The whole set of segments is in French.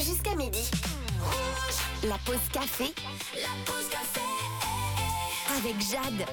jusqu'à midi. La pause café. Avec Jade.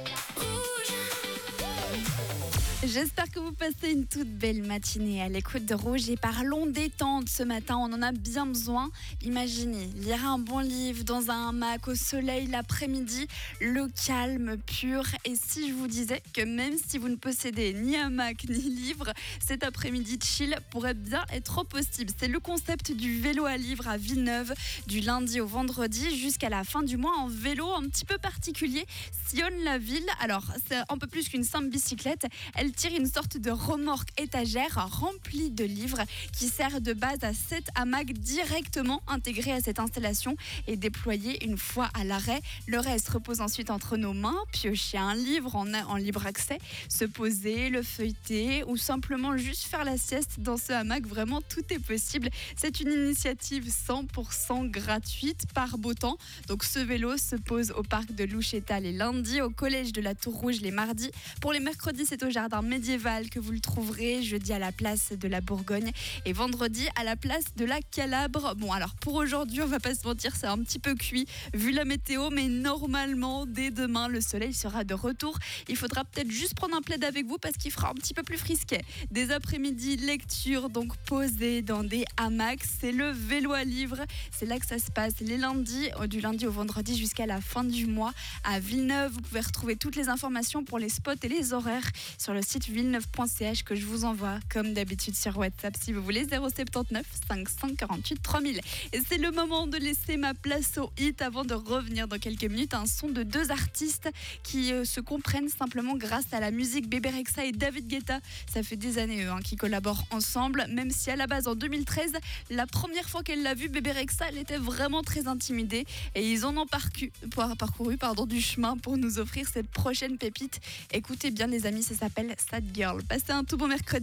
J'espère que vous passez une toute belle matinée à l'écoute de Rouge et parlons détente ce matin, on en a bien besoin. Imaginez, lire un bon livre dans un hamac au soleil l'après-midi, le calme pur. Et si je vous disais que même si vous ne possédez ni hamac ni livre, cet après-midi chill pourrait bien être possible. C'est le concept du vélo à livre à Villeneuve, du lundi au vendredi jusqu'à la fin du mois. En vélo un petit peu particulier sillonne la ville. Alors c'est un peu plus qu'une simple bicyclette, elle tire une sorte de remorque étagère remplie de livres qui sert de base à 7 hamacs directement intégrés à cette installation et déployés une fois à l'arrêt. Le reste repose ensuite entre nos mains, piocher un livre en libre accès, se poser, le feuilleter ou simplement juste faire la sieste dans ce hamac. Vraiment, tout est possible. C'est une initiative 100% gratuite par beau temps. Donc ce vélo se pose au parc de Loucheta les lundis, au collège de la Tour Rouge les mardis. Pour les mercredis, c'est au jardin médiéval que vous le trouverez, jeudi à la place de la Bourgogne et vendredi à la place de la Calabre. Bon, alors pour aujourd'hui, on va pas se mentir, c'est un petit peu cuit vu la météo, mais normalement dès demain le soleil sera de retour. Il faudra peut-être juste prendre un plaid avec vous parce qu'il fera un petit peu plus frisquet. Des après-midi lecture, donc posées dans des hamacs, c'est le vélo à livre, c'est là que ça se passe les lundis, du lundi au vendredi jusqu'à la fin du mois à Villeneuve. Vous pouvez retrouver toutes les informations pour les spots et les horaires sur le site villeneuve.ch que je vous envoie comme d'habitude sur WhatsApp si vous voulez, 079 548 3000. Et c'est le moment de laisser ma place au hit avant de revenir dans quelques minutes. Un son de deux artistes qui se comprennent simplement grâce à la musique. Bébé Rexha et David Guetta, ça fait des années qu'ils collaborent ensemble, même si à la base en 2013, la première fois qu'elle l'a vu, Bébé Rexha, elle était vraiment très intimidée et ils en ont parcouru du chemin pour nous offrir cette prochaine pépite. Écoutez bien les amis, ça s'appelle Sad Girl. Passez un tout bon mercredi.